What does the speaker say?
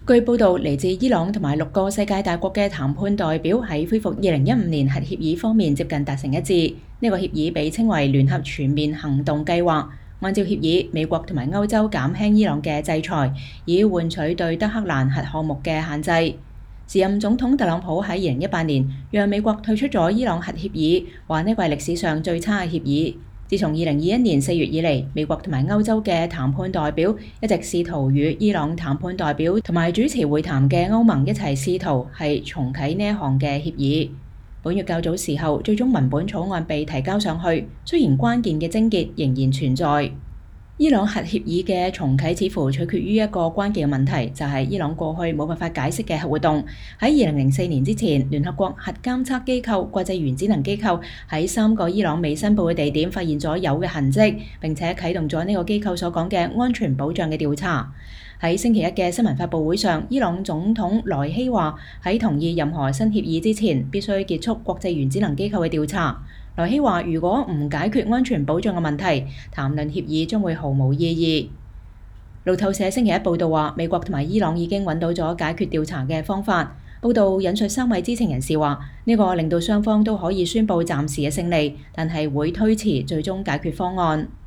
據報道，嚟自伊朗同埋6個世界大國嘅談判代表喺恢復2015年核協議方面接近達成一致。呢個協議被稱為聯合全面行動計劃。按照協議，美國同埋歐洲減輕伊朗嘅制裁，以換取對德黑蘭核項目嘅限制。時任總統特朗普喺2018年讓美國退出咗伊朗核協議，話呢個係歷史上最差嘅協議。自從2021年4月以嚟，美國同埋歐洲嘅談判代表一直試圖與伊朗談判代表同埋主持會談嘅歐盟一齊試圖係重啟呢一項嘅協議。本月較早時候，最終文本草案被提交上去，雖然關鍵嘅症結仍然存在。伊朗核協議嘅重啟似乎取決於一個關鍵嘅問題，就係伊朗過去冇辦法解釋嘅核活動。喺2004年之前，聯合國核監測機構、國際原子能機構喺3個伊朗未申報嘅地點發現咗鈾嘅痕跡，並且啟動咗呢個機構所講嘅安全保障嘅調查。喺星期一嘅新聞發佈會上，伊朗總統萊希話喺同意任何新協議之前，必須結束國際原子能機構嘅調查。萊希話：如果唔解決安全保障嘅問題，談論協議將會毫無意義。路透社星期一報導話，美國同埋伊朗已經揾到咗解決調查嘅方法。報導引述3位知情人士話：呢個令到雙方都可以宣佈暫時嘅勝利，但係會推遲最終解決方案。